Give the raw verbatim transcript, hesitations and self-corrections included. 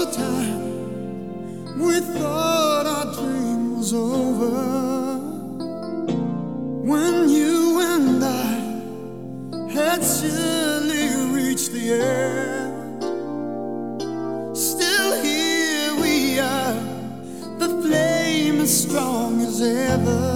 the time we thought our dream was over, when you and I had surely reached the end. Still here we are, the flame as strong as ever.